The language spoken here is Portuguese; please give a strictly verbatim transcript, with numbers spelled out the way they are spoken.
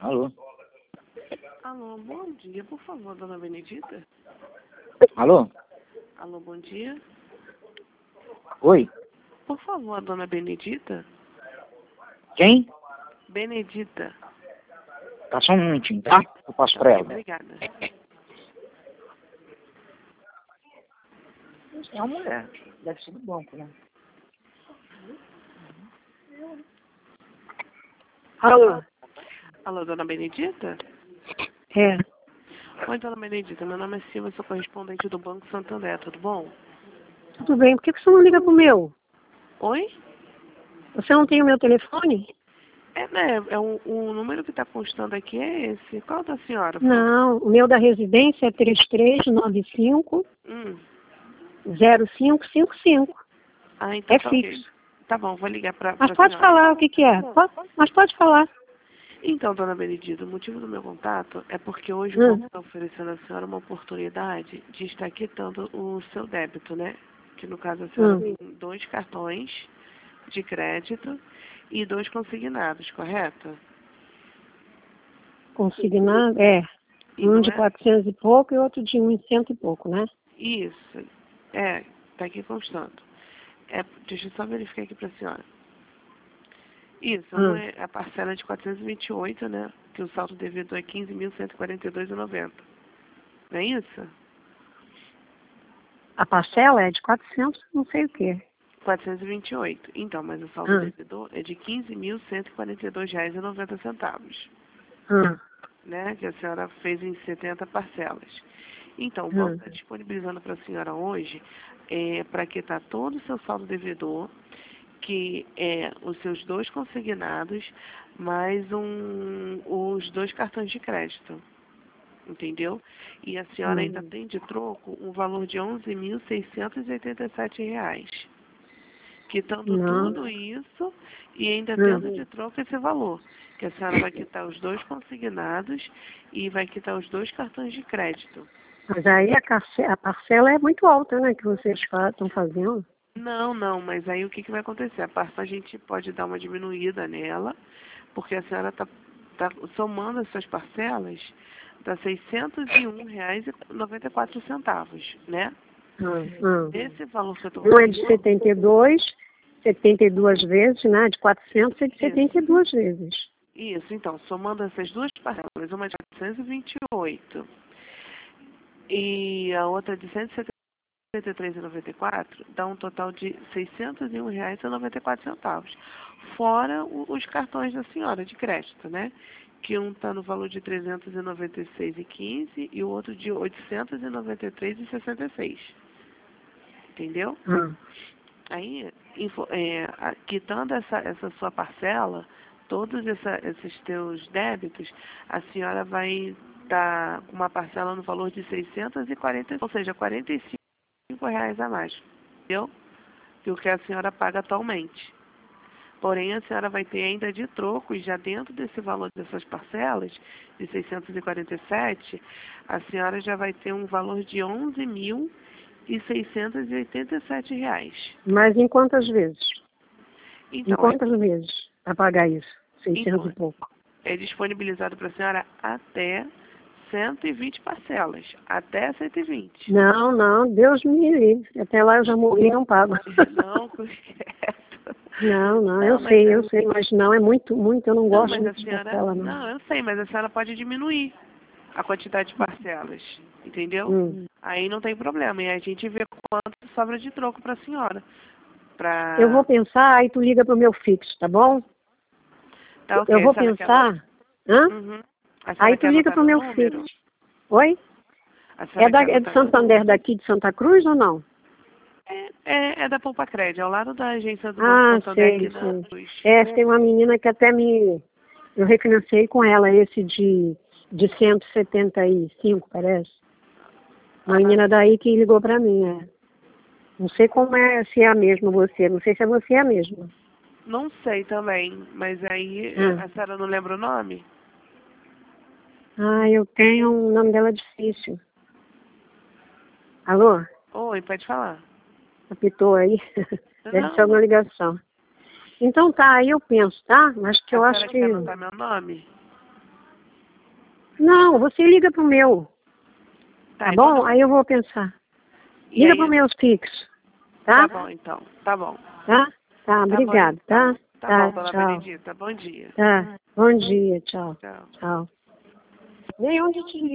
Alô? Alô, bom dia, por favor, dona Benedita? Alô? Alô, bom dia. Oi? Por favor, dona Benedita? Quem? Benedita. Tá só um minutinho, tá? Eu passo pra ela. Obrigada. É uma mulher. Deve ser do banco, né? Alô? Alô, dona Benedita? É. Oi, dona Benedita, meu nome é Silvia, sou correspondente do Banco Santander, tudo bom? Tudo bem, por que você não liga pro meu? Oi? Você não tem o meu telefone? É, né, é o, o número que está constando aqui é esse. Qual da senhora? por favor? Não, o meu da residência é três três nove cinco Hum. zero cinco cinco cinco. Ah, então É tá ok. fixo. Tá bom, vou ligar para Mas a pode senhora. falar o que que é. Pode, mas pode falar. Então, dona Benedita, o motivo do meu contato é porque hoje o Hum. banco está oferecendo à senhora uma oportunidade de estar quitando o seu débito, né? Que no caso a senhora Hum. tem dois cartões de crédito e dois consignados, correto? Consignado? É. E Um não de é? quatrocentos e pouco e outro de um e cento e pouco, né? Isso. É, tá aqui constando. É, deixa eu só verificar aqui para a senhora. Isso, um Hum. é a parcela de quatrocentos e vinte e oito, né? Que o saldo devedor é quinze mil cento e quarenta e dois reais e noventa centavos. Não é isso? A parcela é de quatrocentos, não sei o quê. quatrocentos e vinte e oito. Então, mas o saldo Hum. devedor é de quinze mil cento e quarenta e dois reais e noventa centavos, Hum. né? Que a senhora fez em setenta parcelas. Então, o banco Hum. está disponibilizando para a senhora hoje é, para quitar todo o seu saldo devedor, que é os seus dois consignados, mais um, os dois cartões de crédito. Entendeu? E a senhora Hum. ainda tem de troco um valor de onze mil seiscentos e oitenta e sete reais. Quitando Não. tudo isso e ainda Hum. tendo de troca esse valor. Que a senhora vai quitar os dois consignados e vai quitar os dois cartões de crédito. Mas aí a, carce- a parcela é muito alta, né? Que vocês estão fazendo. Não, não, mas aí o que, que vai acontecer? A parcela a gente pode dar uma diminuída nela, porque a senhora está tá somando essas parcelas, dá seiscentos e um reais e noventa e quatro centavos, né? Hum. Hum. Esse valor que eu estou Um é de setenta e dois, setenta e duas vezes, né? De quatrocentos é de setenta e duas vezes. Isso, então, somando essas duas parcelas, uma de quatrocentos e vinte e oito e a outra de cento e setenta e três reais e noventa e quatro centavos, dá um total de seiscentos e um reais e noventa e quatro centavos. Fora o- os cartões da senhora de crédito, né? Que um está no valor de trezentos e noventa e seis reais e quinze centavos e o outro de oitocentos e noventa e três reais e sessenta e seis centavos. Entendeu? Hum. Aí, info- é, a- quitando essa, essa sua parcela, todos essa- esses teus débitos, a senhora vai estar com uma parcela no valor de seiscentos e quarenta, ou seja, quarenta e cinco reais a mais, entendeu? Do que a senhora paga atualmente. Porém, a senhora vai ter ainda de troco, e já dentro desse valor dessas parcelas, de seiscentos e quarenta e sete, a senhora já vai ter um valor de onze mil e seiscentos e oitenta e sete reais. Mas em quantas vezes? Em Então, é, quantas vezes para pagar isso? seiscentos então, e pouco. é disponibilizado para a senhora até cento e vinte parcelas. Até cento e vinte. Não, não, Deus me livre. Até lá eu já morri e não pago. Não, correto. Não, não, eu Não, mas, sei, a- eu sei, mas não, é muito, muito, eu não não, gosto mas a muito de senhora. parcela, não. Não, eu sei, mas a senhora pode diminuir a quantidade de parcelas. Entendeu? Hum. Aí não tem problema. E a gente vê quanto sobra de troco para a senhora. Eu vou Pra... pensar, aí tu liga pro meu fixo, tá bom? Tá ok. Eu A vou senhora quer ano- pensar. Hã? Uhum. A senhora Aí tu quer liga anotar pro meu meu número? fixo. Oi? A É, senhora da, quer é de anotar meu Santander daqui de Santa Cruz ou não? É, é, é da Poupa Cred, ao lado da agência do Banco Ah, Santander aqui sei, na sei. Luz. É, tem uma menina que até me... Eu refinanciei com ela esse de, de cento e setenta e cinco, parece. Uma Ah, menina daí que ligou pra mim, é. Não sei como é, se é a mesma você. Não sei se é você a mesma. não sei também, mas aí Ah, a senhora não lembra o nome? ah eu tenho o nome dela difícil. Alô? Oi, pode falar. Apitou aí? Deve ser Não, alguma ligação. Então tá, aí eu penso, tá? Mas que a eu acho senhora que... quer anotar meu nome? Não, você liga pro meu. Tá, Tá então bom? tá- Aí eu vou pensar. E Liga aí- pro meus fixos. Tá Tá? bom, então. Tá bom. Tá? Tá, Tá obrigado, bom, tá? então. Tá, Tá, bom, dona tchau. Benedita. Bom dia. Tá, bom dia, tchau. Tchau. Tchau. Nem onde te